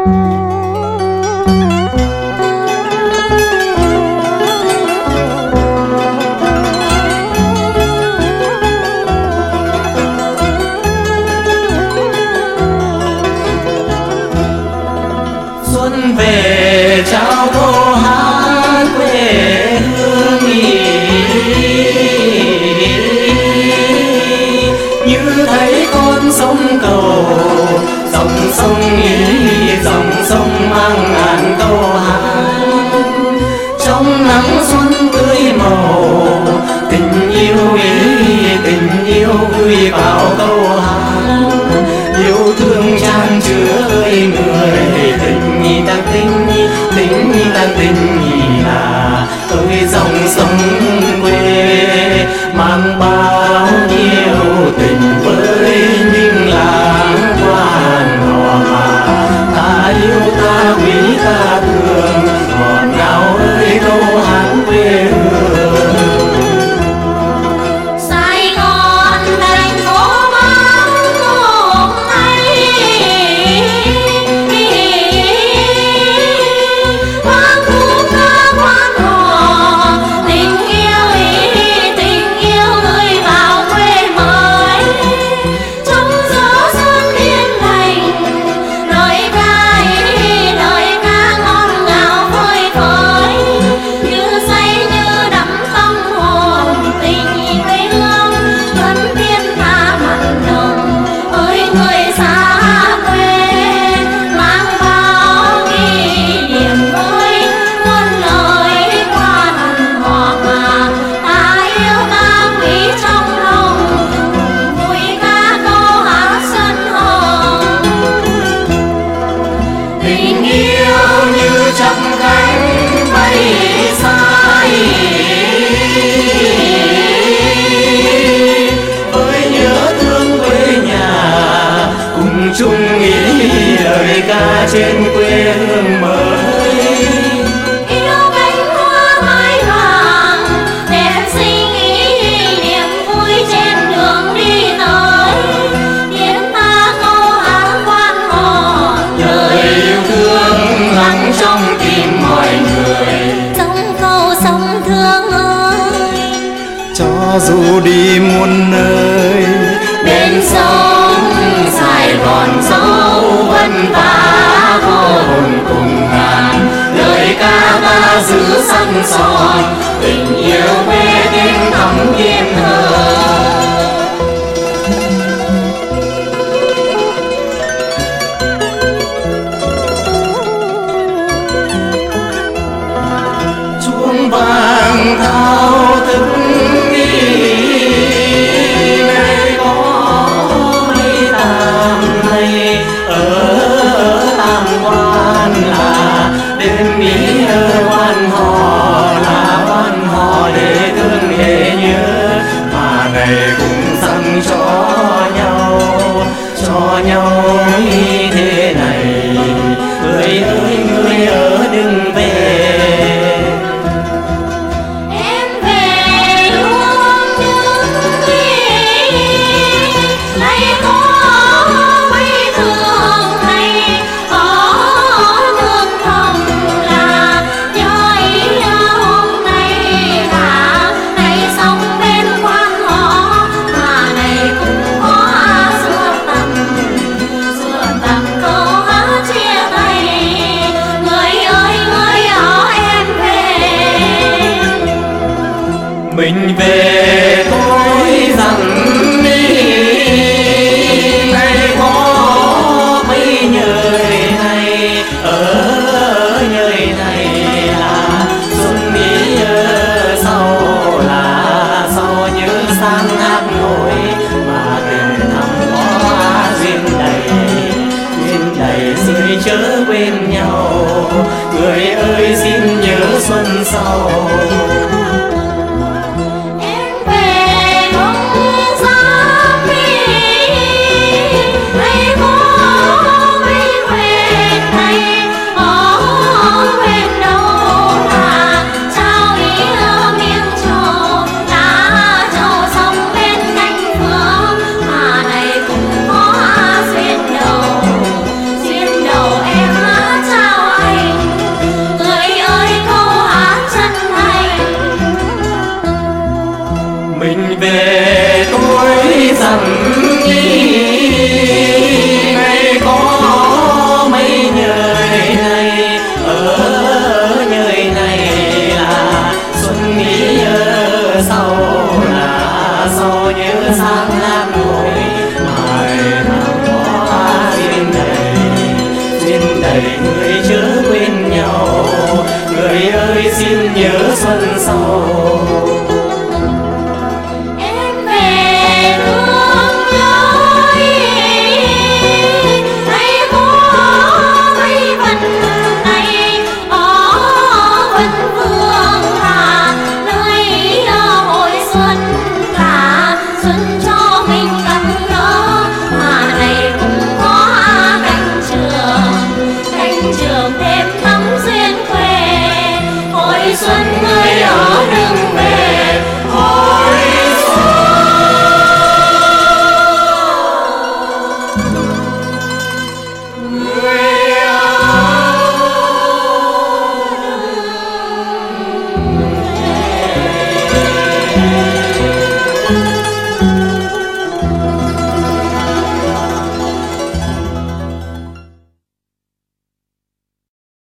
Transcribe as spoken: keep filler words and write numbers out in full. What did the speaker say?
Xuân về chào cô hát quê hương như thấy con sông cầu, dòng sông ý dòng sông mang ngàn câu hát. Trong nắng xuân tươi màu, tình yêu ý tình yêu gửi vào câu hát. Yêu thương chan chứa ơi người, tình nhi đang tình nhi tình nhi đang tình nhi là ơi dòng sông quê mang bao nhiêu tình với những làng quan họ mà ta yêu ta quý ta thương, ngọt ngào ơi câu hát quê hương. Chung nghĩ lời ca trên quê hương mới, yêu cánh hoa mai vàng đẹp xinh ý niềm vui trên đường đi tới. Tiếng ta câu hát quan họ, lời yêu thương lắng trong tim mọi người. Sông câu sông thương ơi, cho dù đi muôn nơi bên sông Sài Gòn dấu vân vả vô hồn cùng ngàn. lời ca ta giữ săn son, tình yêu quê tiếng thắm yên hơn. Chuông vàng thao thức đêm ý ơ quan họ là quan họ để thương để nhớ, mà ngày cũng dâng cho nhau cho nhau như thế này. Người ơi người ở đừng về, em về luôn những khi nay có mấy thương hay có thương thầm là do ý hôm nay là ngày sống bên quan họ, mà này cũng có xưa tầm xưa tầm câu hát chia tay. Người ơi người ở em về, mình về thôi rằng đi ngày có mấy nhời này ở nhời này là xuân ý sau là sau nhớ sang hát ngồi mà tình thầm có duyên đầy duyên đầy xin chớ quên nhau. Người ơi xin nhớ xuân sau. Duyên đầu em đời người chớ quên nhau, người ơi xin nhớ xuân sau.